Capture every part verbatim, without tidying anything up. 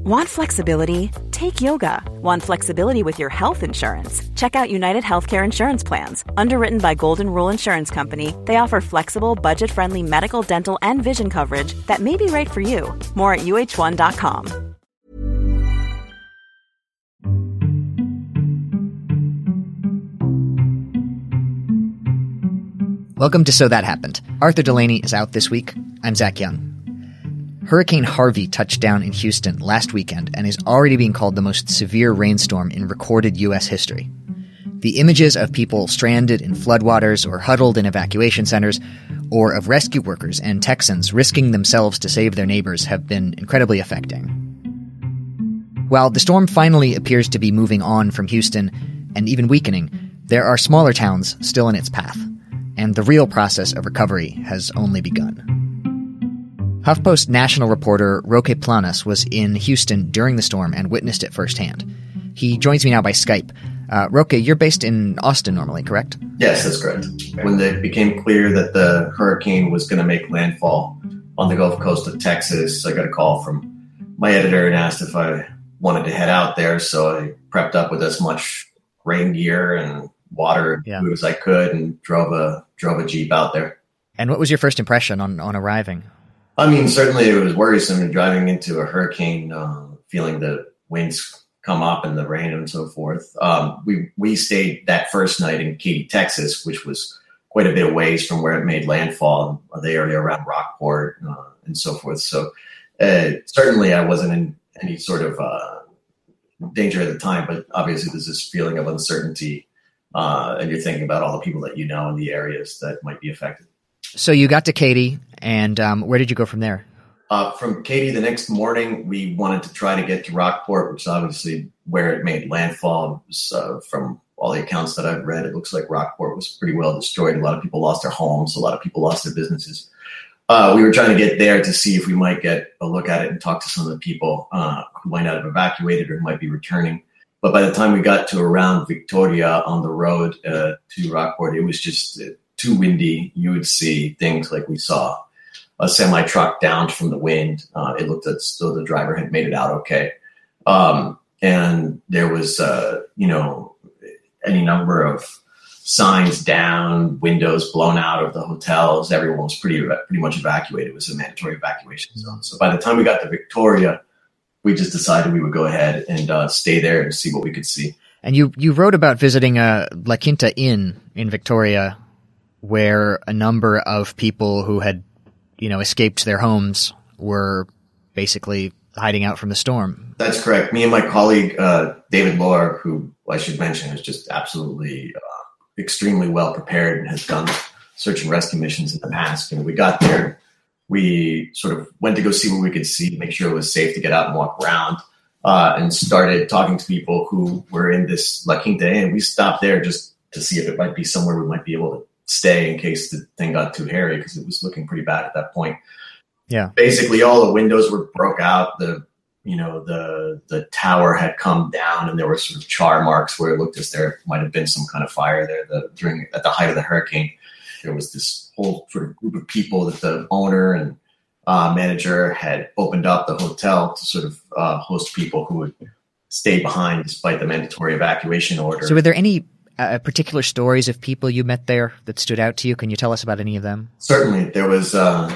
Want flexibility? Take yoga. Want flexibility with your health insurance? Check out United Healthcare Insurance Plans. Underwritten by Golden Rule Insurance Company, they offer flexible, budget-friendly medical, dental, and vision coverage that may be right for you. More at U H one dot com. Welcome to So That Happened. Arthur Delaney is out this week. I'm Zach Young. Hurricane Harvey touched down in Houston last weekend and is already being called the most severe rainstorm in recorded U S history. The images of people stranded in floodwaters or huddled in evacuation centers, or of rescue workers and Texans risking themselves to save their neighbors have been incredibly affecting. While the storm finally appears to be moving on from Houston and even weakening, there are smaller towns still in its path, and the real process of recovery has only begun. HuffPost national reporter Roque Planas was in Houston during the storm and witnessed it firsthand. He joins me now by Skype. Uh, Roque, you're based in Austin normally, correct? Yes, that's correct. When it became clear that the hurricane was going to make landfall on the Gulf Coast of Texas, I got a call from my editor and asked if I wanted to head out there. So I prepped up with as much rain gear and water and yeah. food as I could and drove a drove a Jeep out there. And what was your first impression on, on arriving? I mean, certainly it was worrisome driving into a hurricane, uh, feeling the winds come up and the rain and so forth. Um, we we stayed that first night in Katy, Texas, which was quite a bit of ways from where it made landfall, the area around Rockport uh, and so forth. So uh, certainly I wasn't in any sort of uh, danger at the time, but obviously there's this feeling of uncertainty, uh, and you're thinking about all the people that you know in the areas that might be affected. So you got to Katy, and um, where did you go from there? Uh, from Katy, the next morning, we wanted to try to get to Rockport, which is obviously where it made landfall. It was, uh, from all the accounts that I've read, it looks like Rockport was pretty well destroyed. A lot of people lost their homes. A lot of people lost their businesses. Uh, we were trying to get there to see if we might get a look at it and talk to some of the people uh, who might not have evacuated or who might be returning. But by the time we got to around Victoria on the road uh, to Rockport, it was just uh, too windy. You would see things like we saw a semi-truck downed from the wind. Uh, it looked as though the driver had made it out okay. Um, and there was, uh, you know, any number of signs down, windows blown out of the hotels. Everyone was pretty pretty much evacuated. It was a mandatory evacuation zone. So by the time we got to Victoria, we just decided we would go ahead and uh, stay there and see what we could see. And you, you wrote about visiting a La Quinta Inn in Victoria, where a number of people who had, you know, escaped their homes were basically hiding out from the storm. That's correct. Me and my colleague, uh, David Lohr, who I should mention is just absolutely uh, extremely well prepared and has done search and rescue missions in the past. And we got there, we sort of went to go see what we could see, make sure it was safe to get out and walk around, uh, and started talking to people who were in this La Quinta Inn. We stopped there just to see if it might be somewhere we might be able to stay in case the thing got too hairy, because it was looking pretty bad at that point. Yeah. Basically all the windows were broke out. The, you know, the, the tower had come down and there were sort of char marks where it looked as there might have been some kind of fire there. The, during, at the height of the hurricane, there was this whole sort of group of people that the owner and uh, manager had opened up the hotel to sort of uh, host people who would stay behind despite the mandatory evacuation order. So were there any Uh, particular stories of people you met there that stood out to you? Can you tell us about any of them? Certainly. There was uh,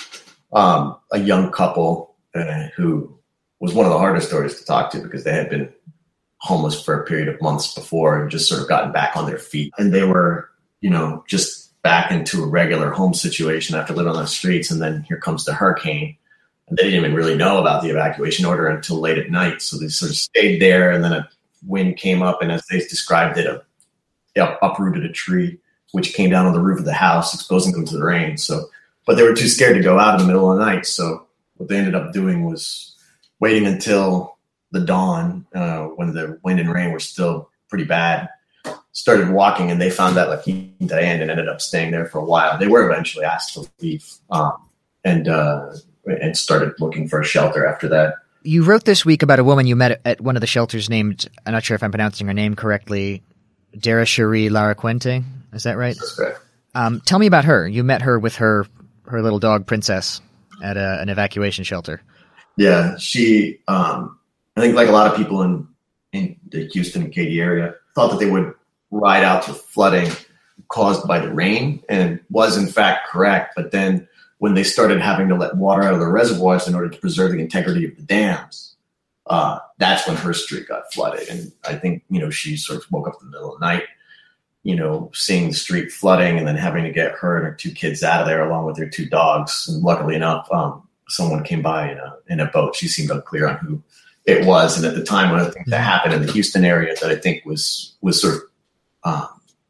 um, a young couple uh, who was one of the hardest stories to talk to, because they had been homeless for a period of months before and just sort of gotten back on their feet. And they were, you know, just back into a regular home situation after living on the streets. And then here comes the hurricane. And they didn't even really know about the evacuation order until late at night. So they sort of stayed there, and then a wind came up, and as they described it, a Yep, uprooted a tree, which came down on the roof of the house, exposing them to the rain. So, but they were too scared to go out in the middle of the night. So what they ended up doing was waiting until the dawn, uh, when the wind and rain were still pretty bad, started walking, and they found that La Quinta Inn and ended up staying there for a while. They were eventually asked to leave, um, and, uh, and started looking for a shelter after that. You wrote this week about a woman you met at one of the shelters named, I'm not sure if I'm pronouncing her name correctly, Darashari Laraquente. Is that right? That's correct. Um, tell me about her. You met her with her, her little dog, Princess, at a, an evacuation shelter. Yeah, she, um, I think like a lot of people in, in the Houston and Katy area thought that they would ride out to flooding caused by the rain, and was in fact correct. But then when they started having to let water out of the reservoirs in order to preserve the integrity of the dams, uh, that's when her street got flooded. And I think, you know, she sort of woke up in the middle of the night, you know, seeing the street flooding and then having to get her and her two kids out of there along with their two dogs. And luckily enough, um, someone came by in a, in a boat. She seemed unclear on who it was. And at the time, one of the things that happened in the Houston area that I think was, was sort of, um,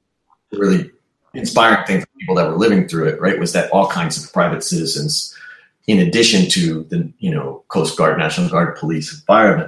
really inspiring thing for people that were living through it, right, was that all kinds of private citizens, in addition to the, you know, Coast Guard, National Guard, police, and firemen,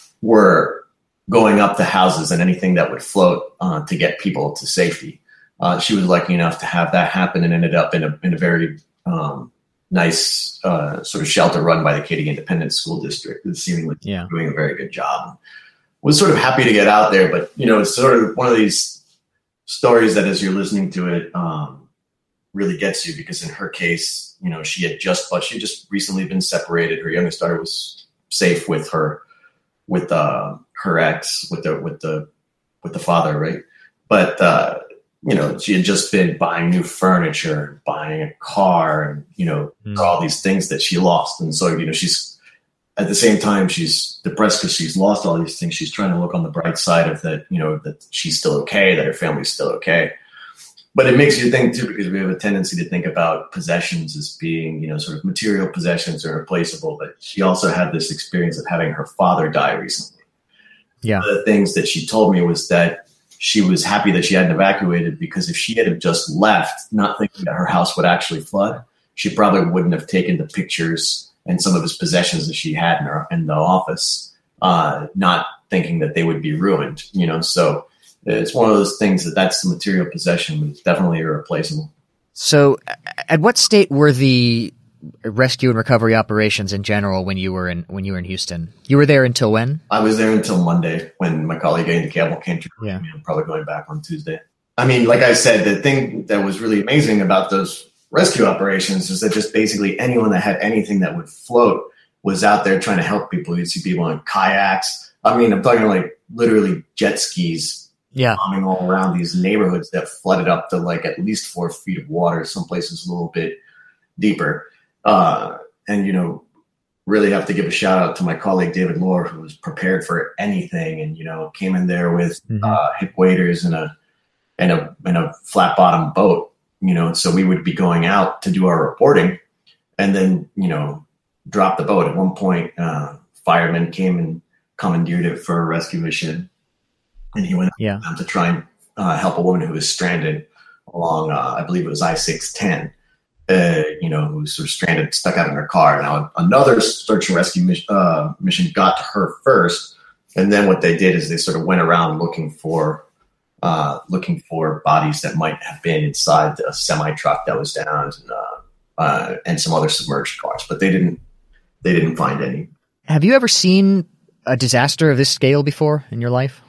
were going up to houses and anything that would float uh, to get people to safety. Uh, she was lucky enough to have that happen and ended up in a in a very um, nice uh, sort of shelter run by the Katy Independent School District, that seemingly yeah. doing a very good job. Was sort of happy to get out there, but you know, it's sort of one of these stories that as you're listening to it, um, really gets you, because in her case, you know, she had just, but she just recently been separated. Her youngest daughter was safe with her, with uh, her ex, with the, with the, with the father. Right. But, uh, you know, she had just been buying new furniture, buying a car, and, you know, mm. all these things that she lost. And so, you know, she's, at the same time, she's depressed because she's lost all these things. She's trying to look on the bright side of that, you know, that she's still okay, that her family's still okay. But it makes you think, too, because we have a tendency to think about possessions as being, you know, sort of material possessions are replaceable. But she also had this experience of having her father die recently. Yeah. One of the things that she told me was that she was happy that she hadn't evacuated, because if she had just left, not thinking that her house would actually flood, she probably wouldn't have taken the pictures and some of his possessions that she had in her in the office, uh, not thinking that they would be ruined, you know. So it's one of those things that that's the material possession, but it's definitely irreplaceable. So, at what state were the rescue and recovery operations in general when you were in when you were in Houston? You were there until when? I was there until Monday, when my colleague Andy Campbell came to me. Yeah. I'm probably going back on Tuesday. I mean, like I said, the thing that was really amazing about those rescue operations is that just basically anyone that had anything that would float was out there trying to help people. You'd see people in kayaks. I mean, I'm talking like literally jet skis, yeah, bombing all around these neighborhoods that flooded up to like at least four feet of water. Some places a little bit deeper. Uh, and, you know, really have to give a shout out to my colleague, David Lohr, who was prepared for anything and, you know, came in there with mm-hmm. uh, hip waders and a, and a, and a flat bottom boat. You know, so we would be going out to do our reporting and then, you know, drop the boat. At one point, uh, firemen came and commandeered it for a rescue mission. And he went yeah. out to try and uh, help a woman who was stranded along, uh, I believe it was I six ten, uh, you know, who was sort of stranded, stuck out in her car. Now, another search and rescue mission, uh, mission got to her first. And then what they did is they sort of went around looking for Uh, looking for bodies that might have been inside the semi truck that was down, and, uh, uh, and some other submerged cars, but they didn't. They didn't find any. Have you ever seen a disaster of this scale before in your life?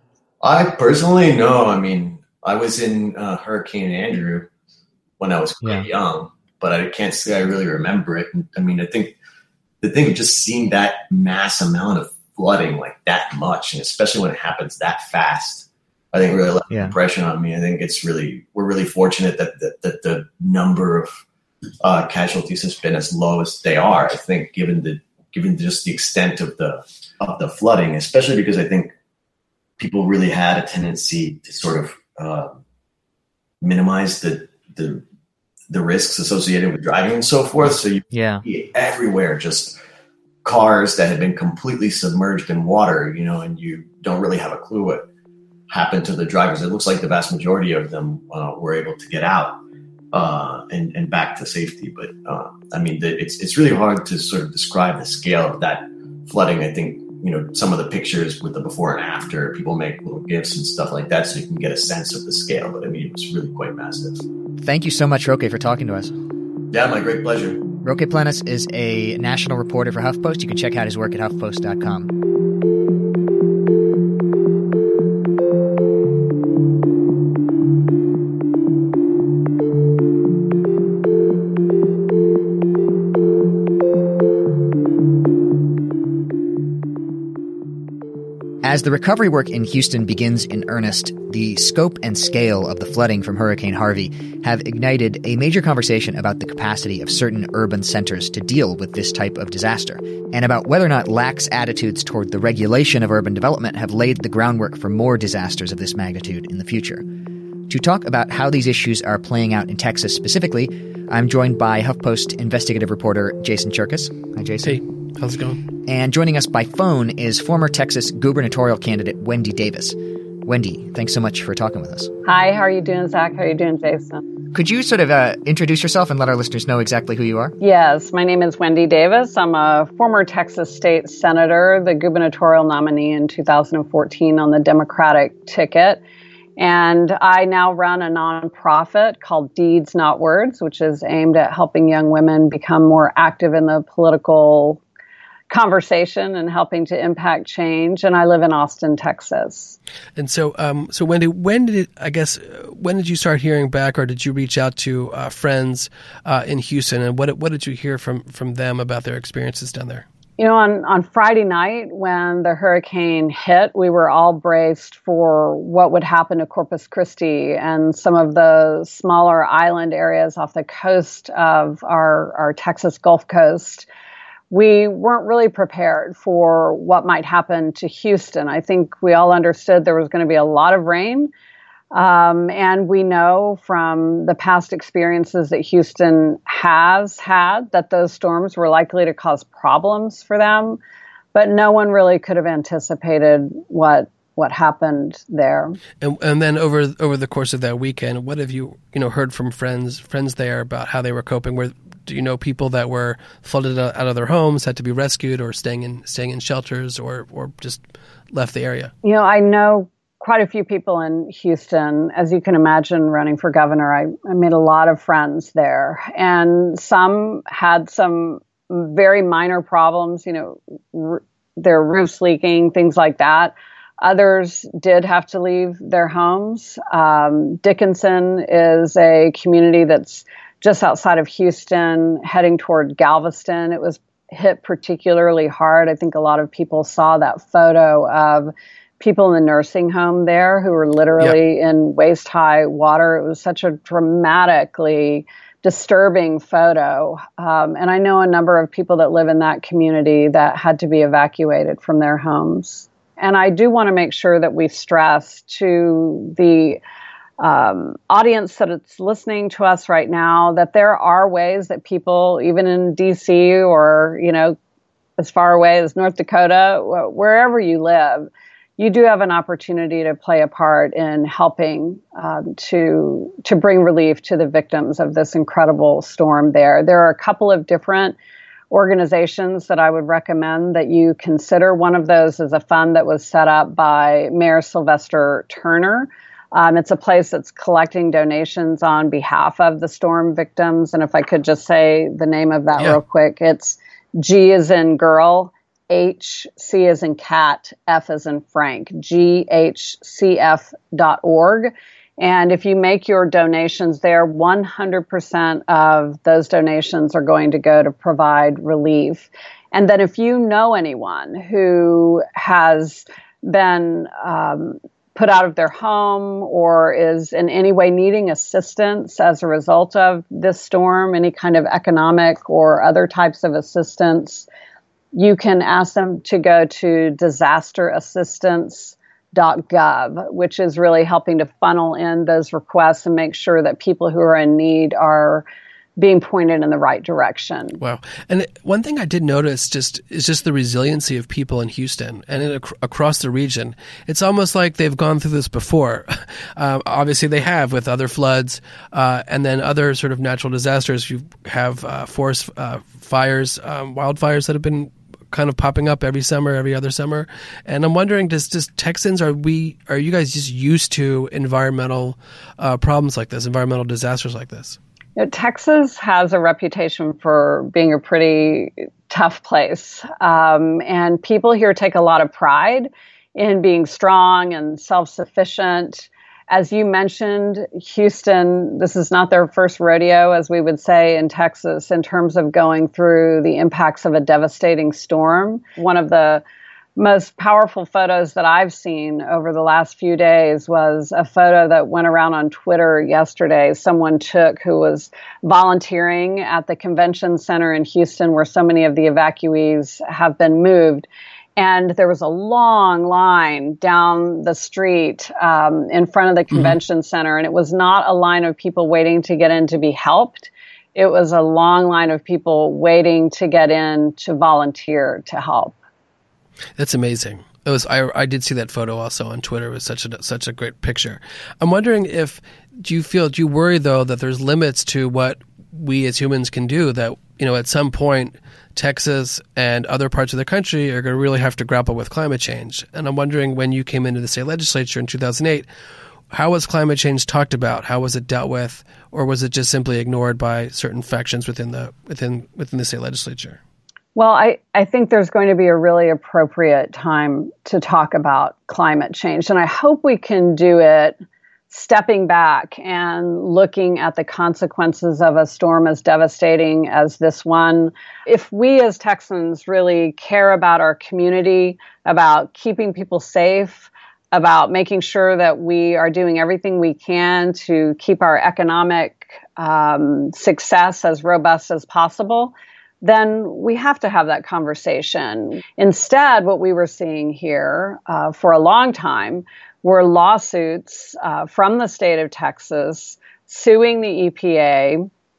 I personally, no. I mean, I was in uh, Hurricane Andrew when I was quite yeah. young, but I can't say I really remember it. I mean, I think the thing of just seeing that mass amount of flooding, like that much, and especially when it happens that fast, I think really left yeah. an impression on me. I think it's really, we're really fortunate that, that, that the number of uh, casualties has been as low as they are. I think given the, given just the extent of the, of the flooding, especially because I think people really had a tendency to sort of uh, minimize the, the, the risks associated with driving and so forth. So you yeah. see everywhere, just cars that had been completely submerged in water, you know, and you don't really have a clue what happened to the drivers. It looks like the vast majority of them uh, were able to get out uh, and, and back to safety. But uh, I mean, the, it's it's really hard to sort of describe the scale of that flooding. I think, you know, some of the pictures with the before and after, people make little gifs and stuff like that so you can get a sense of the scale. But I mean, it was really quite massive. Thank you so much, Roque, for talking to us. Yeah, my great pleasure. Roque Planas is a national reporter for HuffPost. You can check out his work at huff post dot com. As the recovery work in Houston begins in earnest, the scope and scale of the flooding from Hurricane Harvey have ignited a major conversation about the capacity of certain urban centers to deal with this type of disaster, and about whether or not lax attitudes toward the regulation of urban development have laid the groundwork for more disasters of this magnitude in the future. To talk about how these issues are playing out in Texas specifically, I'm joined by HuffPost investigative reporter Jason Cherkis. Hi, Jason. Hey, how's it going? And joining us by phone is former Texas gubernatorial candidate Wendy Davis. Wendy, thanks so much for talking with us. Hi, how are you doing, Zach? How are you doing, Jason? Could you sort of uh, introduce yourself and let our listeners know exactly who you are? Yes, my name is Wendy Davis. I'm a former Texas state senator, the gubernatorial nominee in two thousand fourteen on the Democratic ticket. And I now run a nonprofit called Deeds Not Words, which is aimed at helping young women become more active in the political conversation and helping to impact change. And I live in Austin, Texas. And so, um, so Wendy, when did it, I guess, when did you start hearing back, or did you reach out to uh, friends uh, in Houston? And what what did you hear from from them about their experiences down there? You know, on, on Friday night when the hurricane hit, we were all braced for what would happen to Corpus Christi and some of the smaller island areas off the coast of our, our Texas Gulf Coast. We weren't really prepared for what might happen to Houston. I think we all understood there was going to be a lot of rain. Um, and we know from the past experiences that Houston has had that those storms were likely to cause problems for them. But no one really could have anticipated what what happened there. And, and then over over the course of that weekend, what have you you know heard from friends friends there about how they were coping? Were do you know people that were flooded out of their homes, had to be rescued, or staying in staying in shelters, or or just left the area? You know, I know quite a few people in Houston. As you can imagine, running for governor, I, I made a lot of friends there. And some had some very minor problems, you know, r- their roofs leaking, things like that. Others did have to leave their homes. Um, Dickinson is a community that's just outside of Houston, heading toward Galveston. It was hit particularly hard. I think a lot of people saw that photo of people in the nursing home there who were literally yeah. in waist-high water. It was such a dramatically disturbing photo. Um, and I know a number of people that live in that community that had to be evacuated from their homes. And I do want to make sure that we stress to the um, audience that is listening to us right now that there are ways that people, even in D C or, you know, as far away as North Dakota, wherever you live, you do have an opportunity to play a part in helping um, to to bring relief to the victims of this incredible storm there. There are a couple of different organizations that I would recommend that you consider. One of those is a fund that was set up by Mayor Sylvester Turner. Um, it's a place that's collecting donations on behalf of the storm victims. And if I could just say the name of that yeah. real quick, it's G as in girl, H, C as in cat, F as in Frank, G H C F dot org. And if you make your donations there, one hundred percent of those donations are going to go to provide relief. And then if you know anyone who has been um, put out of their home or is in any way needing assistance as a result of this storm, any kind of economic or other types of assistance, you can ask them to go to disaster assistance dot gov, which is really helping to funnel in those requests and make sure that people who are in need are being pointed in the right direction. Wow. And one thing I did notice just is just the resiliency of people in Houston and in, ac- across the region. It's almost like they've gone through this before. Uh, obviously, they have with other floods uh, and then other sort of natural disasters. You have uh, forest uh, fires, um, wildfires that have been kind of popping up every summer, every other summer. And I'm wondering, does, does Texans, are we, are you guys just used to environmental uh, problems like this, environmental disasters like this? You know, Texas has a reputation for being a pretty tough place. Um, and people here take a lot of pride in being strong and self-sufficient. As you mentioned, Houston, this is not their first rodeo, as we would say in Texas, in terms of going through the impacts of a devastating storm. One of the most powerful photos that I've seen over the last few days was a photo that went around on Twitter yesterday. Someone took who was volunteering at the convention center in Houston, where so many of the evacuees have been moved. And there was a long line down the street um, in front of the convention mm-hmm. center. And it was not a line of people waiting to get in to be helped. It was a long line of people waiting to get in to volunteer to help. That's amazing. It was. I, I did see that photo also on Twitter. It was such a such a great picture. I'm wondering if do you feel do you worry though that there's limits to what we as humans can do? That you know at some point Texas and other parts of the country are going to really have to grapple with climate change. And I'm wondering when you came into the state legislature in two thousand eight, how was climate change talked about? How was it dealt with, or was it just simply ignored by certain factions within the within within the state legislature? Well, I, I think there's going to be a really appropriate time to talk about climate change. And I hope we can do it stepping back and looking at the consequences of a storm as devastating as this one. If we as Texans really care about our community, about keeping people safe, about making sure that we are doing everything we can to keep our economic um, success as robust as possible, then we have to have that conversation. Instead, what we were seeing here uh, for a long time were lawsuits uh, from the state of Texas suing the E P A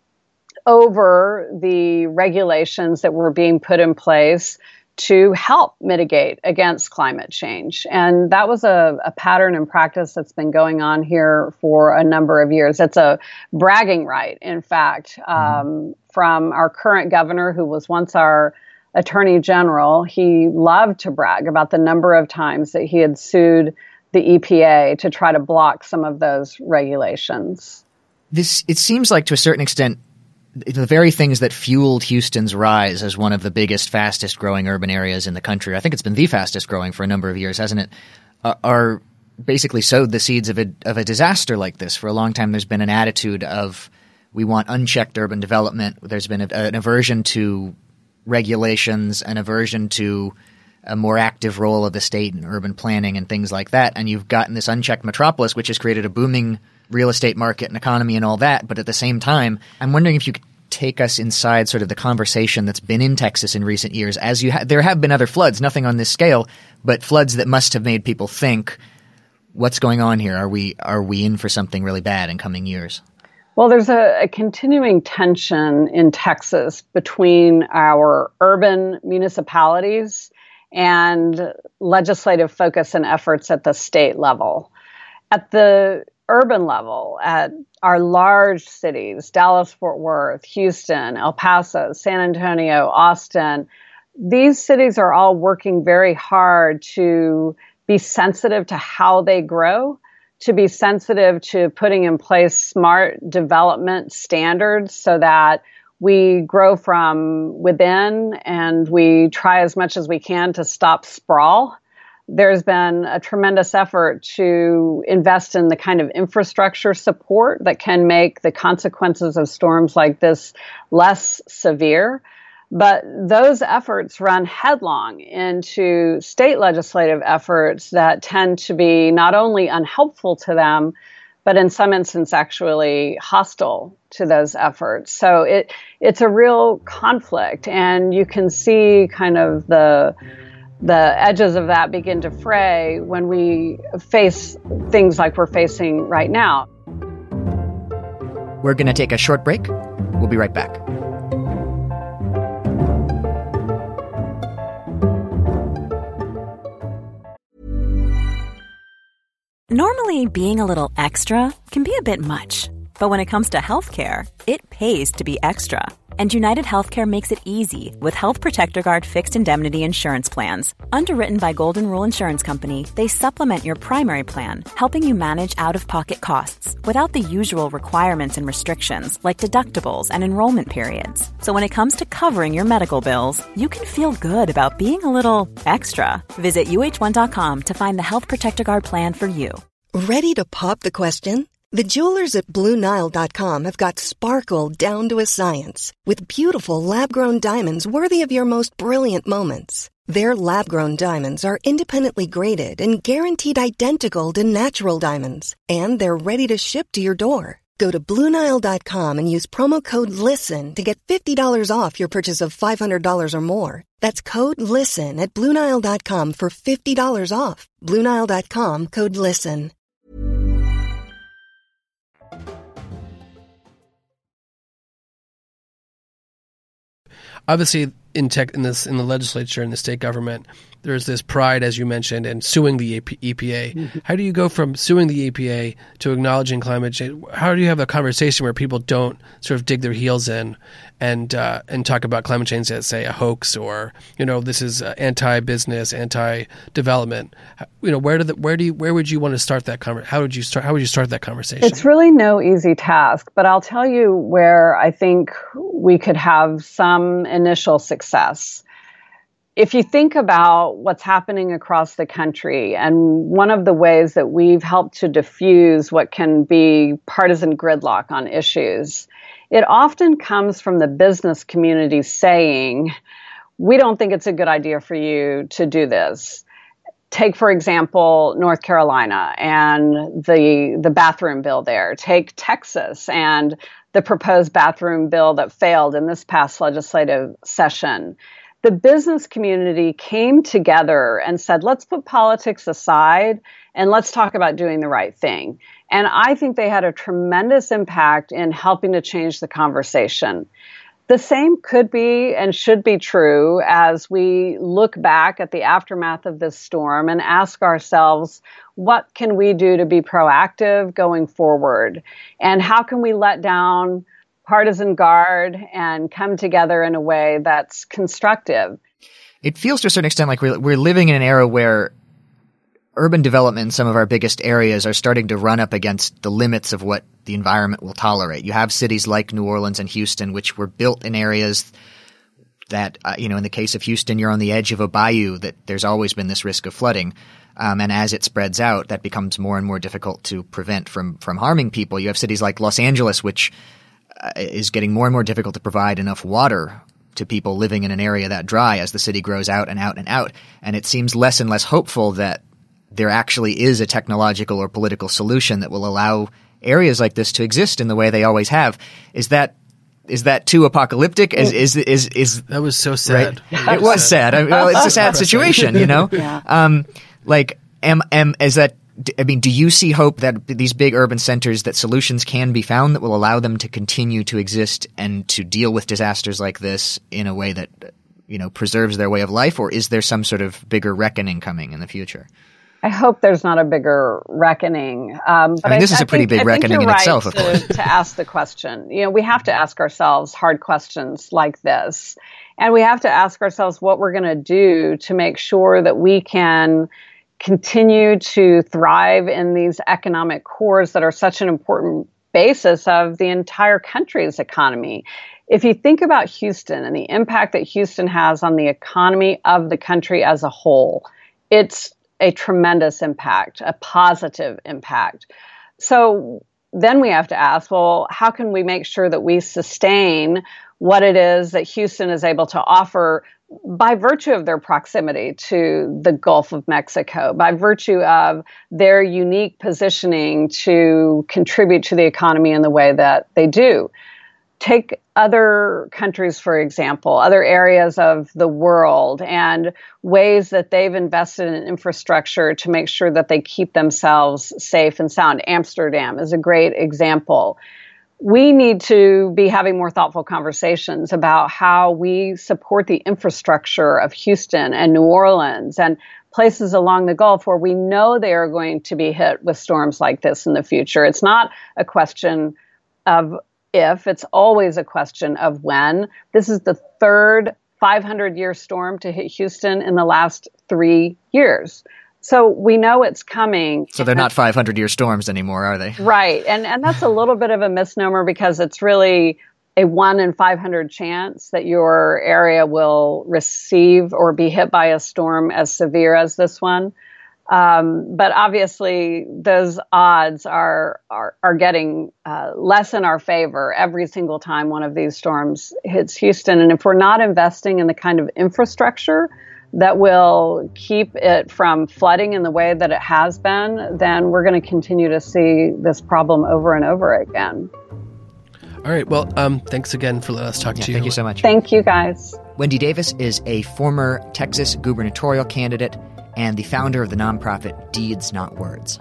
over the regulations that were being put in place to help mitigate against climate change. And that was a, a pattern and practice that's been going on here for a number of years. It's a bragging right, in fact, um, from our current governor, who was once our attorney general. He loved to brag about the number of times that he had sued the E P A to try to block some of those regulations. This, it seems like to a certain extent, the very things that fueled Houston's rise as one of the biggest, fastest growing urban areas in the country, I think it's been the fastest growing for a number of years, hasn't it, uh, are basically sowed the seeds of a, of a disaster like this. For a long time, there's been an attitude of we want unchecked urban development. There's been a, an aversion to regulations, an aversion to a more active role of the state in urban planning and things like that. And you've gotten this unchecked metropolis, which has created a booming real estate market and economy and all that. But at the same time, I'm wondering if you could take us inside sort of the conversation that's been in Texas in recent years. As you ha- there have been other floods, nothing on this scale, but floods that must have made people think, what's going on here? Are we are we in for something really bad in coming years? Well, there's a, a continuing tension in Texas between our urban municipalities and legislative focus and efforts at the state level. At the urban level, at our large cities, Dallas-Fort Worth, Houston, El Paso, San Antonio, Austin, these cities are all working very hard to be sensitive to how they grow, to be sensitive to putting in place smart development standards so that we grow from within and we try as much as we can to stop sprawl. There's been a tremendous effort to invest in the kind of infrastructure support that can make the consequences of storms like this less severe. But those efforts run headlong into state legislative efforts that tend to be not only unhelpful to them, but in some instances actually hostile to those efforts. So it it's a real conflict, and you can see kind of the the edges of that begin to fray when we face things like we're facing right now. We're going to take a short break. We'll be right back. Normally, being a little extra can be a bit much. But when it comes to healthcare, it pays to be extra. And United Healthcare makes it easy with Health Protector Guard fixed indemnity insurance plans. Underwritten by Golden Rule Insurance Company, they supplement your primary plan, helping you manage out-of-pocket costs without the usual requirements and restrictions like deductibles and enrollment periods. So when it comes to covering your medical bills, you can feel good about being a little extra. Visit U H one dot com to find the Health Protector Guard plan for you. Ready to pop the question? The jewelers at Blue Nile dot com have got sparkle down to a science with beautiful lab-grown diamonds worthy of your most brilliant moments. Their lab-grown diamonds are independently graded and guaranteed identical to natural diamonds. And they're ready to ship to your door. Go to Blue Nile dot com and use promo code LISTEN to get fifty dollars off your purchase of five hundred dollars or more. That's code LISTEN at Blue Nile dot com for fifty dollars off. Blue Nile dot com, code LISTEN. Obviously, in tech, in this, in the legislature, in the state government, there's this pride, as you mentioned, in suing the E P A. Mm-hmm. How do you go from suing the E P A to acknowledging climate change? How do you have a conversation where people don't sort of dig their heels in and uh, and talk about climate change as, say, a hoax, or, you know, this is uh, anti-business, anti-development? You know, where do the, where do you, where would you want to start that conversation? How would you start? How would you start that conversation? It's really no easy task, but I'll tell you where I think we could have some initial success. If you think about what's happening across the country, and one of the ways that we've helped to diffuse what can be partisan gridlock on issues, it often comes from the business community saying, we don't think it's a good idea for you to do this. Take, for example, North Carolina and the, the bathroom bill there. Take Texas and the proposed bathroom bill that failed in this past legislative session. The business community came together and said, let's put politics aside and let's talk about doing the right thing. And I think they had a tremendous impact in helping to change the conversation. The same could be and should be true as we look back at the aftermath of this storm and ask ourselves, what can we do to be proactive going forward? And how can we let down partisan guard and come together in a way that's constructive? It feels to a certain extent like we're, we're living in an era where urban development in some of our biggest areas are starting to run up against the limits of what the environment will tolerate. You have cities like New Orleans and Houston, which were built in areas that, uh, you know, in the case of Houston, you're on the edge of a bayou that there's always been this risk of flooding. Um, and as it spreads out, that becomes more and more difficult to prevent from, from harming people. You have cities like Los Angeles, which Uh, is getting more and more difficult to provide enough water to people living in an area that dry as the city grows out and out and out. And it seems less and less hopeful that there actually is a technological or political solution that will allow areas like this to exist in the way they always have. Is that is that too apocalyptic? Is is is, is that was so sad. Right? It was sad. I mean, well, it's a sad situation, you know. Yeah. Um, like, am am is that? I mean, do you see hope that these big urban centers, that solutions can be found that will allow them to continue to exist and to deal with disasters like this in a way that, you know, preserves their way of life? Or is there some sort of bigger reckoning coming in the future? I hope there's not a bigger reckoning. Um, but I mean, this I, is a pretty think, big reckoning in right itself, of to, course. to ask the question. You know, we have to ask ourselves hard questions like this. And we have to ask ourselves what we're going to do to make sure that we can continue to thrive in these economic cores that are such an important basis of the entire country's economy. If you think about Houston and the impact that Houston has on the economy of the country as a whole, it's a tremendous impact, a positive impact. So then we have to ask, well, how can we make sure that we sustain what it is that Houston is able to offer by virtue of their proximity to the Gulf of Mexico, by virtue of their unique positioning to contribute to the economy in the way that they do? Take other countries, for example, other areas of the world, and ways that they've invested in infrastructure to make sure that they keep themselves safe and sound. Amsterdam is a great example. We need to be having more thoughtful conversations about how we support the infrastructure of Houston and New Orleans and places along the Gulf where we know they are going to be hit with storms like this in the future. It's not a question of if, it's always a question of when. This is the third five hundred year storm to hit Houston in the last three years. So we know it's coming. So they're not five hundred year storms anymore, are they? Right. And and that's a little bit of a misnomer because it's really a one in five hundred chance that your area will receive or be hit by a storm as severe as this one. Um, but obviously, those odds are are, are getting uh, less in our favor every single time one of these storms hits Houston. And if we're not investing in the kind of infrastructure that will keep it from flooding in the way that it has been, then we're going to continue to see this problem over and over again. All right. Well, um, thanks again for letting us talk Yeah, to you. thank you so much. Thank you, guys. Wendy Davis is a former Texas gubernatorial candidate and the founder of the nonprofit Deeds Not Words.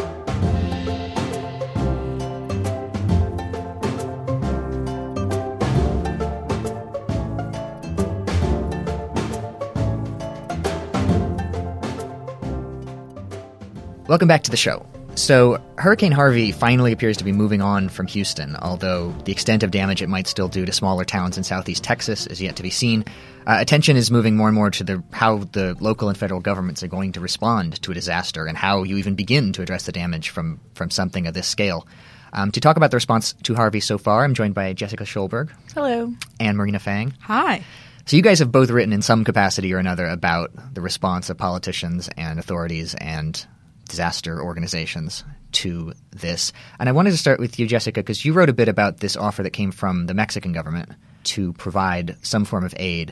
Welcome back to the show. So, Hurricane Harvey finally appears to be moving on from Houston, although the extent of damage it might still do to smaller towns in southeast Texas is yet to be seen. Uh, attention is moving more and more to the how the local and federal governments are going to respond to a disaster and how you even begin to address the damage from, from something of this scale. Um, to talk about the response to Harvey so far, I'm joined by Jessica Schulberg. Hello. And Marina Fang. Hi. So you guys have both written in some capacity or another about the response of politicians and authorities and disaster organizations to this. And I wanted to start with you, Jessica, because you wrote a bit about this offer that came from the Mexican government to provide some form of aid.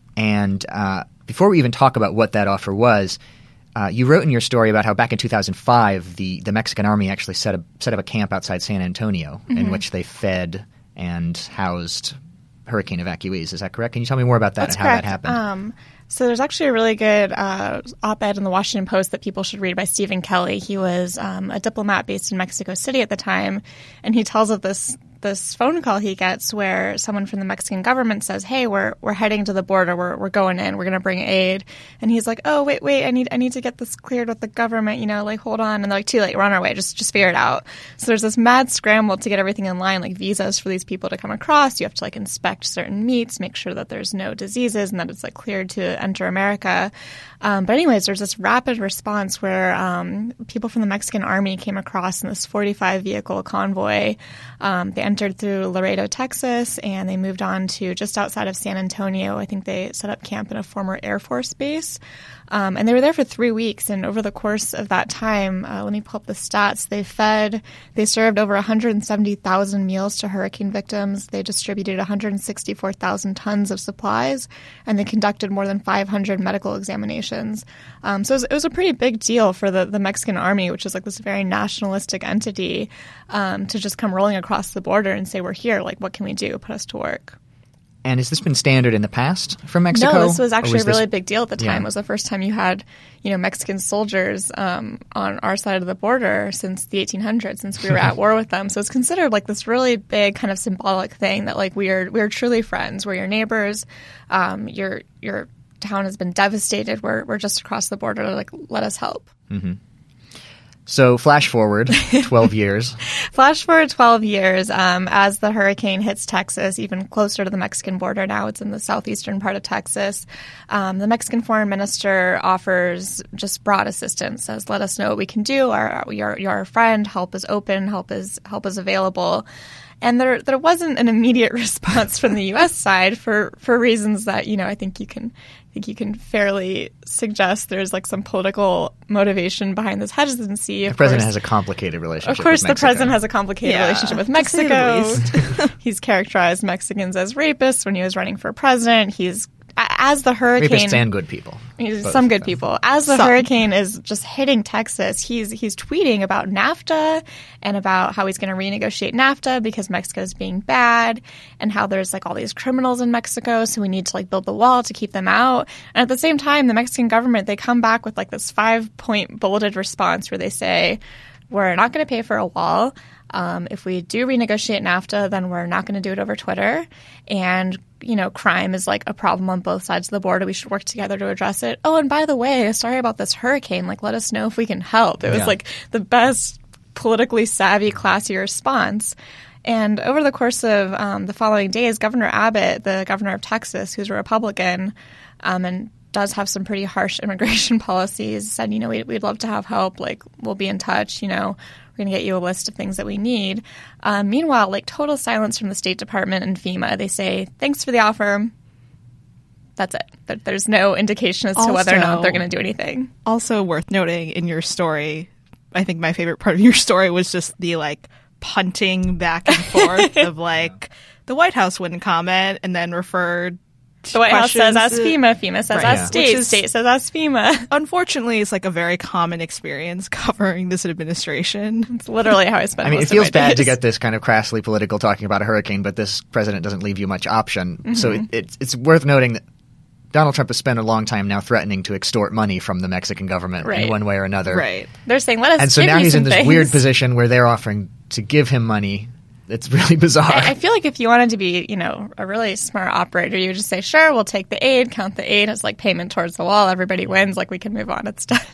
And uh, before we even talk about what that offer was, uh, you wrote in your story about how back in two thousand five, the, the Mexican army actually set up, set up a camp outside San Antonio mm-hmm. in which they fed and housed hurricane evacuees. Is that correct? Can you tell me more about that That's and how correct. that happened? Um, so there's actually a really good uh, op-ed in the Washington Post that people should read by Stephen Kelly. He was um, a diplomat based in Mexico City at the time, and he tells of this this phone call he gets where someone from the Mexican government says, "Hey, we're we're heading to the border. We're we're going in. We're going to bring aid." And he's like, "Oh, wait, wait. I need I need to get this cleared with the government. You know, like hold on." And they're like, "Too late. We're on our way. Just just figure it out." So there's this mad scramble to get everything in line, like visas for these people to come across. You have to like inspect certain meats, make sure that there's no diseases and that it's like cleared to enter America. Um, but anyways, there's this rapid response where um, people from the Mexican army came across in this forty-five vehicle convoy. Um, they entered through Laredo, Texas, and they moved on to just outside of San Antonio. I think they set up camp in a former Air Force base. Um, and they were there for three weeks. And over the course of that time, uh, let me pull up the stats. They fed, they served over one hundred seventy thousand meals to hurricane victims. They distributed one hundred sixty-four thousand tons of supplies, and they conducted more than five hundred medical examinations. Um, so it was, it was a pretty big deal for the, the Mexican army, which is like this very nationalistic entity, um, to just come rolling across the border and say, "We're here. Like, what can we do? Put us to work." And has this been standard in the past from Mexico? No, this was actually was a really this... big deal at the time. Yeah. It was the first time you had, you know, Mexican soldiers um, on our side of the border since the eighteen hundreds, since we were at war with them. So it's considered like this really big kind of symbolic thing that like we are we are truly friends. We're your neighbors. Um, your your town has been devastated. We're we're just across the border. Like, let us help. Mm-hmm. So flash forward twelve years. Flash forward twelve years um, as the hurricane hits Texas, even closer to the Mexican border now. It's in the southeastern part of Texas. Um, the Mexican foreign minister offers just broad assistance, says, "Let us know what we can do. Our, you're, you're our friend. Help is open. Help is help is available." And there there wasn't an immediate response from the U S side for, for reasons that, you know, I think you can I think you can fairly suggest there's like some political motivation behind this hesitancy. The president has a complicated relationship Of course, with Mexico. the president has a complicated yeah, relationship with Mexico. He's characterized Mexicans as rapists when he was running for president. He's As the hurricane, rapists and good people, some good people. As the some. hurricane is just hitting Texas, he's he's tweeting about NAFTA and about how he's going to renegotiate NAFTA because Mexico is being bad, and how there's like all these criminals in Mexico, so we need to like build the wall to keep them out. And at the same time, the Mexican government, they come back with like this five point bulleted response where they say, "We're not going to pay for a wall. Um, if we do renegotiate NAFTA, then we're not going to do it over Twitter. And, you know, crime is like a problem on both sides of the border. We should work together to address it. Oh, and by the way, sorry about this hurricane. Like, let us know if we can help." It was yeah. like the best politically savvy, classy response. And over the course of um, the following days, Governor Abbott, the governor of Texas, who's a Republican, um, and does have some pretty harsh immigration policies, said, you know, we'd, we'd love to have help. Like, we'll be in touch, you know. We're going to get you a list of things that we need. Um, meanwhile, like total silence from the State Department and FEMA. They say, "Thanks for the offer." That's it. There's no indication as to also, whether or not they're going to do anything. Also worth noting in your story, I think my favorite part of your story was just the like punting back and forth of like the White House wouldn't comment and then referred The White House says ask questions. FEMA, FEMA says Right. ask Yeah. state, Which is- state says ask FEMA. Unfortunately, it's like a very common experience covering this administration. It's literally how I spend I mean, it most feels of my bad to days. get this kind of crassly political talking about a hurricane, but this president doesn't leave you much option. So it, it's it's worth noting that Donald Trump has spent a long time now threatening to extort money from the Mexican government Right. in one way or another. Right. They're saying, let us And so give now you he's some in this things. weird position where they're offering to give him money. It's really bizarre. I, I feel like if you wanted to be, you know, a really smart operator, you would just say, sure, we'll take the aid, count the aid as like payment towards the wall. Everybody wins. Like, we can move on. It's done.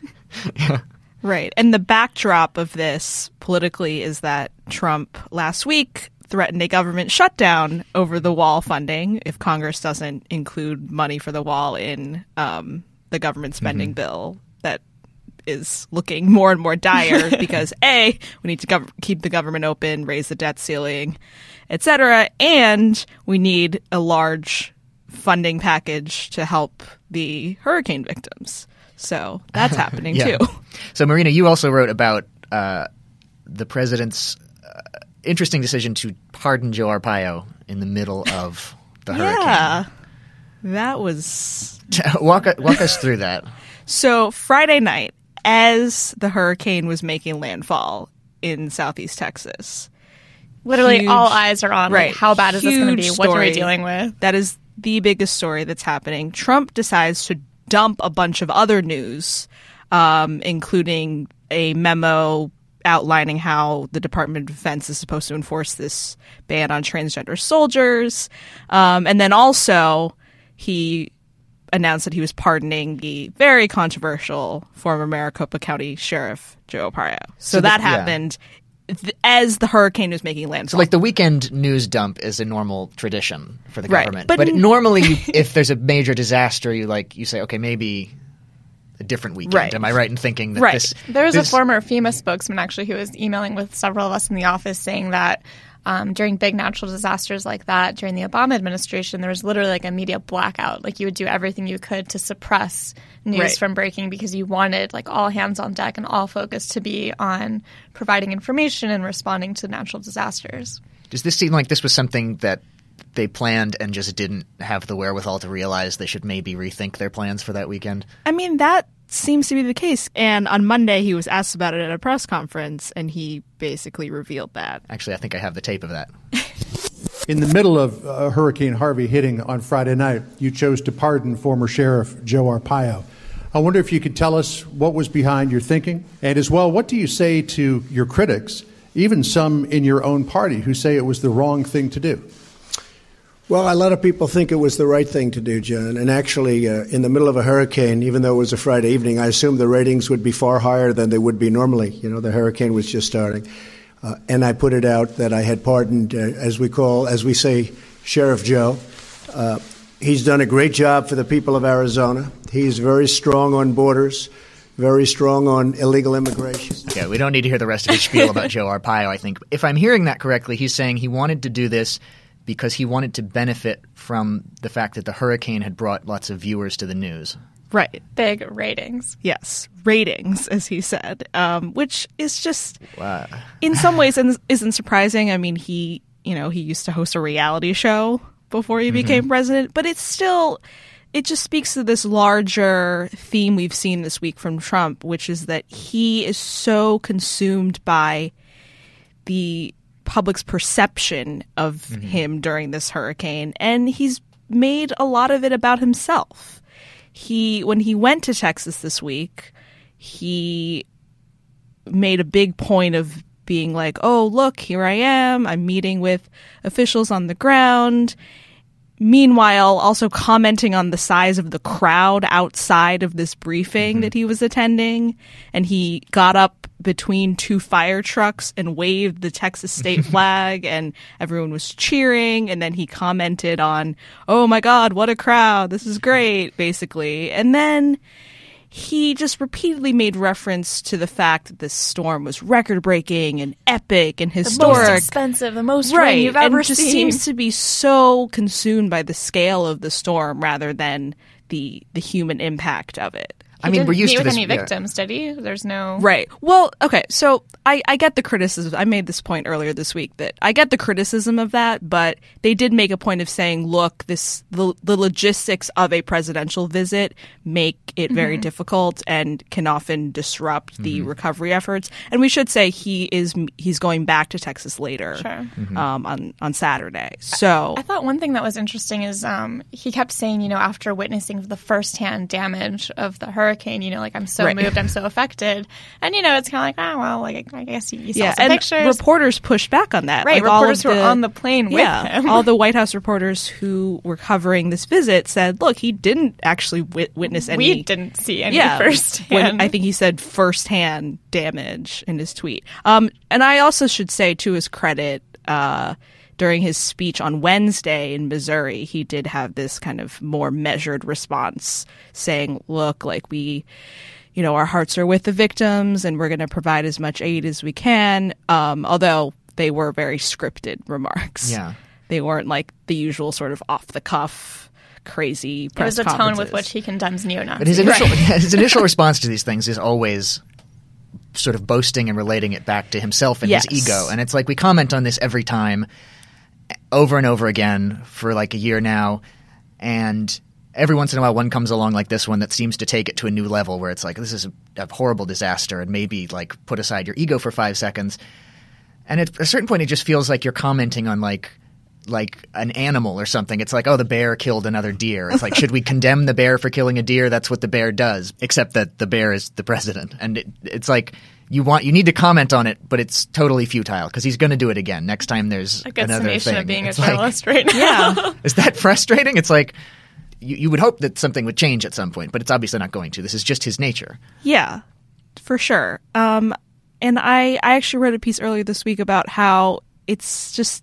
Right. And the backdrop of this politically is that Trump last week threatened a government shutdown over the wall funding if Congress doesn't include money for the wall in um, the government spending Mm-hmm. bill that is looking more and more dire because A, we need to gov- keep the government open, raise the debt ceiling, et cetera, and we need a large funding package to help the hurricane victims. So that's happening Yeah. too. So, Marina, you also wrote about uh, the president's uh, interesting decision to pardon Joe Arpaio in the middle of the hurricane. Yeah, that was walk, walk us through that. so Friday night as the hurricane was making landfall in southeast Texas. Literally, Huge- all eyes are on. right. Like, how bad is this going to be? Huge What are story. we dealing with? That is the biggest story that's happening. Trump decides to dump a bunch of other news, um, including a memo outlining how the Department of Defense is supposed to enforce this ban on transgender soldiers. Um, and then also he announced that he was pardoning the very controversial former Maricopa County Sheriff Joe Arpaio. So, So the- that yeah. happened th- as the hurricane was making landfall. So, like, the weekend news dump is a normal tradition for the Right. government. But But, n- normally, you, if there's a major disaster, you like you say, okay, maybe a different weekend. Right. Am I right in thinking that Right. this? There was this, a former FEMA spokesman actually who was emailing with several of us in the office saying that um, during big natural disasters like that, during the Obama administration, there was literally like a media blackout. Like, you would do everything you could to suppress news Right. from breaking because you wanted like all hands on deck and all focus to be on providing information and responding to natural disasters. Does this seem like this was something that they planned and just didn't have the wherewithal to realize they should maybe rethink their plans for that weekend? I mean, that seems to be the case. And on Monday, he was asked about it at a press conference, and he basically revealed that. Actually, I think I have the tape of that. In the middle of uh, Hurricane Harvey hitting on Friday night, you chose to pardon former Sheriff Joe Arpaio. I wonder if you could tell us what was behind your thinking, and as well, what do you say to your critics, even some in your own party, who say it was the wrong thing to do? Well, a lot of people think it was the right thing to do, John. And actually, uh, in the middle of a hurricane, even though it was a Friday evening, I assumed the ratings would be far higher than they would be normally. You know, the hurricane was just starting. Uh, and I put it out that I had pardoned, uh, as we call, as we say, Sheriff Joe. Uh, he's done a great job for the people of Arizona. He's very strong on borders, very strong on illegal immigration. Yeah, we don't need to hear the rest of his spiel about Joe Arpaio, I think. If I'm hearing that correctly, he's saying he wanted to do this because he wanted to benefit from the fact that the hurricane had brought lots of viewers to the news. Right. Big ratings. Yes. Ratings, as he said, um, which is just, Wow. in some ways, isn't isn't surprising. I mean, he, you know, he used to host a reality show before he became president, but it's still, it just speaks to this larger theme we've seen this week from Trump, which is that he is so consumed by the public's perception of him during this hurricane, and he's made a lot of it about himself. He, when he went to Texas this week, he made a big point of being like, oh, look, here I am. I'm meeting with officials on the ground. Meanwhile, also commenting on the size of the crowd outside of this briefing that he was attending. And he got up between two fire trucks and waved the Texas state flag, and everyone was cheering. And then he commented on, oh my God, what a crowd. This is great, basically. And then he just repeatedly made reference to the fact that this storm was record-breaking and epic and The historic. most expensive, the most Right, rain you've ever and just seen. seems to be so consumed by the scale of the storm rather than the the human impact of it. I mean, didn't we're used meet to with this. any yeah. victims, did he? There's no Right. Well, okay. So I, I get the criticism. I made this point earlier this week that I get the criticism of that, but they did make a point of saying, look, this the, the logistics of a presidential visit make it very Mm-hmm. difficult and can often disrupt the Mm-hmm. recovery efforts. And we should say he is he's going back to Texas later Sure. Mm-hmm. um, on on Saturday. So I thought one thing that was interesting is um, he kept saying, you know, after witnessing the firsthand damage of the hurricane, you know, like, I'm so Right. moved, I'm so affected. And, you know, it's kind of like, oh, well, like, I guess you, you saw yeah, some and pictures. reporters pushed back on that. Right, Like, all reporters of who were on the plane with yeah, him. all the White House reporters who were covering this visit said, look, he didn't actually wit- witness any. we didn't see any yeah, firsthand. When, I think he said firsthand damage in his tweet. Um, and I also should say, to his credit, uh, during his speech on Wednesday in Missouri, he did have this kind of more measured response saying, look, like, we, you know, our hearts are with the victims and we're going to provide as much aid as we can. Um, although they were very scripted remarks. Yeah. They weren't like the usual sort of off the cuff, crazy it press was a tone conferences. with which he condemns neo-Nazis. But his initial his initial response to these things is always sort of boasting and relating it back to himself and Yes. his ego. And it's like we comment on this every time, over and over again for like a year now, and every once in a while one comes along like this one that seems to take it to a new level where it's like, this is a, a horrible disaster, and maybe like put aside your ego for five seconds. And at a certain point it just feels like you're commenting on like like an animal or something. It's like, oh, the bear killed another deer. It's like, should we condemn the bear for killing a deer? That's what the bear does, except that the bear is the president. And it, it's like you want you need to comment on it, but it's totally futile because he's going to do it again next time there's a good another summation thing. of being It's a like, journalist right now. Yeah. is that frustrating? It's like you, you would hope that something would change at some point, but it's obviously not going to. This is just his nature. Yeah, for sure. Um, and I, I actually wrote a piece earlier this week about how it's just,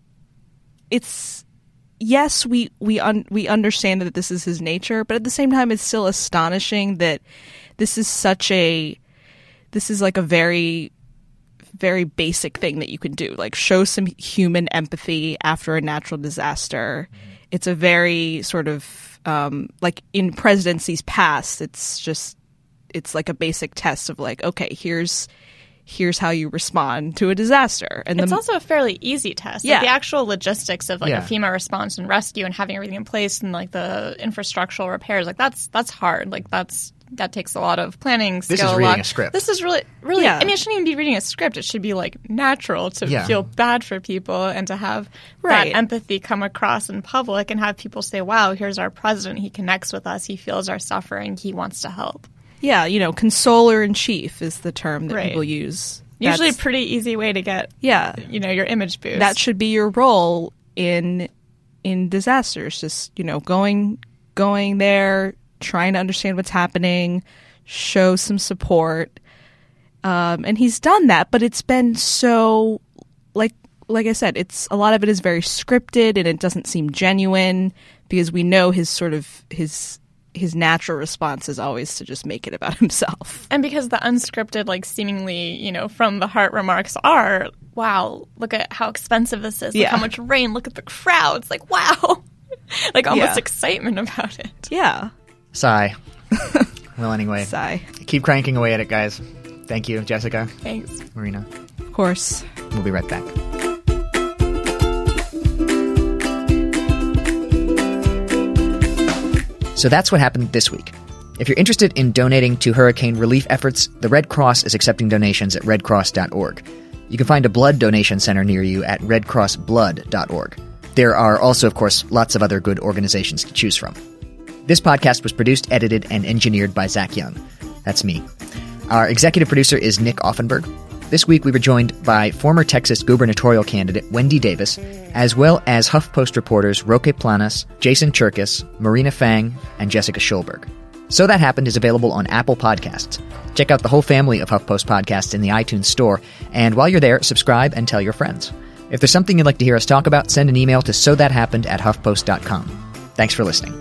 it's, yes, we we un, we understand that this is his nature, but at the same time, it's still astonishing that this is such a, this is like a very, very basic thing that you can do. Like, show some human empathy after a natural disaster. It's a very sort of, um, like in presidencies past, it's just, it's like a basic test of like, okay, here's here's how you respond to a disaster. And it's the, also a fairly easy test. Yeah. Like, the actual logistics of like Yeah. a FEMA response and rescue and having everything in place and like the infrastructural repairs, like that's that's hard. Like that's that takes a lot of planning, skill. This is a reading lot. a script. This is really really Yeah. I mean, it shouldn't even be reading a script. It should be like natural to Yeah. feel bad for people and to have Right. that empathy come across in public and have people say, wow, here's our president. He connects with us. He feels our suffering. He wants to help. yeah, you know, consoler in chief is the term that Right. people use. Usually a That's- pretty easy way to get yeah, you know your image boost. that should be your role in in disasters. Just, you know, going going there, trying to understand what's happening, show some support. Um, and he's done that, but it's been so, like like I said, it's a lot of it is very scripted and it doesn't seem genuine because we know his sort of his his natural response is always to just make it about himself. And because the unscripted, like seemingly, you know, from the heart remarks are, wow, look at how expensive this is. Look Yeah. how much rain. Look at the crowds. Like, wow. like almost Yeah. excitement about it. Yeah. Sigh. Well, anyway, Sigh. keep cranking away at it, guys. Thank you, Jessica, Thanks. Marina. Of course. We'll be right back. So that's what happened this week. If you're interested in donating to hurricane relief efforts, the Red Cross is accepting donations at red cross dot org. You can find a blood donation center near you at red cross blood dot org. There are also, of course, lots of other good organizations to choose from. This podcast was produced, edited, and engineered by Zach Young. That's me. Our executive producer is Nick Offenberg. This week we were joined by former Texas gubernatorial candidate Wendy Davis, as well as HuffPost reporters Roque Planas, Jason Cherkis, Marina Fang, and Jessica Schulberg. So That Happened is available on Apple Podcasts. Check out the whole family of HuffPost podcasts in the iTunes Store, and while you're there, subscribe and tell your friends. If there's something you'd like to hear us talk about, send an email to so that happened at huff post dot com. Thanks for listening.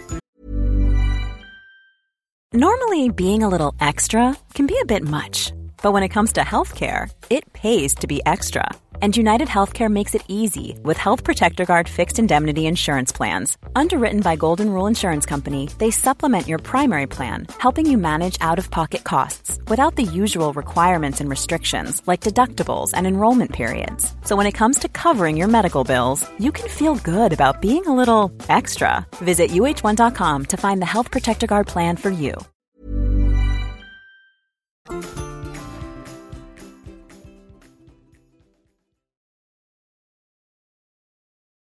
Normally, being a little extra can be a bit much, But when it comes to healthcare, it pays to be extra. And United Healthcare makes it easy with Health Protector Guard fixed indemnity insurance plans. Underwritten by Golden Rule Insurance Company, they supplement your primary plan, helping you manage out-of-pocket costs without the usual requirements and restrictions like deductibles and enrollment periods. So when it comes to covering your medical bills, you can feel good about being a little extra. Visit U H one dot com to find the Health Protector Guard plan for you.